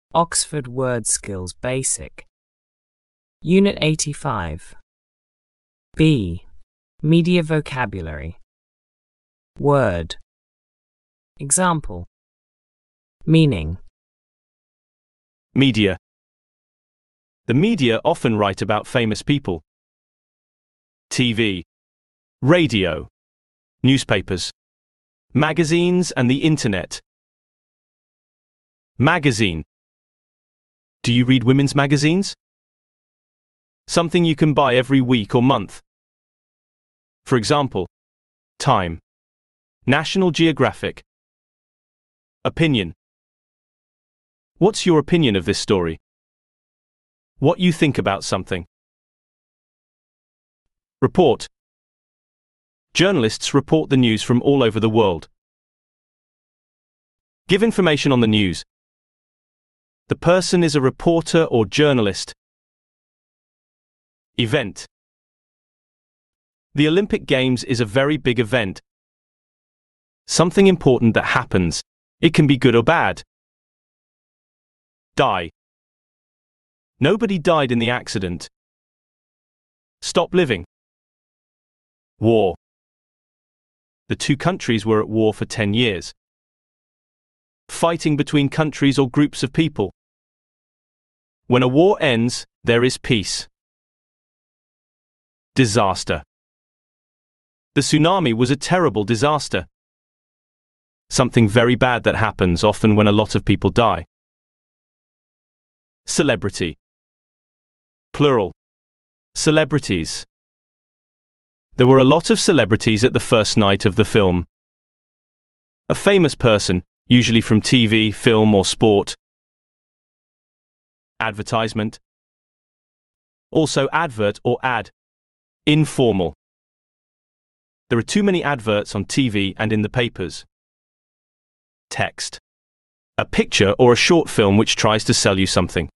Oxford Word Skills Basic. Unit 85. B. Media Vocabulary. Word. Example. Meaning. Media. The media often write about famous people. TV, radio, newspapers, magazines and the internet. Magazine. Do you read women's magazines? Something you can buy every week or month. For example, Time, National Geographic. Opinion. What's your opinion of this story? What you think about something. Report. Journalists report the news from all over the world. Give information on the news. The person is a reporter or journalist. Event. The Olympic Games is a very big event. Something important that happens. It can be good or bad. Die. Nobody died in the accident. Stop living. War. The two countries were at war for 10 years. Fighting between countries or groups of people. When a war ends, there is peace. Disaster. The tsunami was a terrible disaster. Something very bad that happens often when a lot of people die. Celebrity. Plural. Celebrities. There were a lot of celebrities at the first night of the film. A famous person, usually from TV, film or sport. Advertisement. Also advert or ad. Informal. There are too many adverts on TV and in the papers. Text. A picture or a short film which tries to sell you something.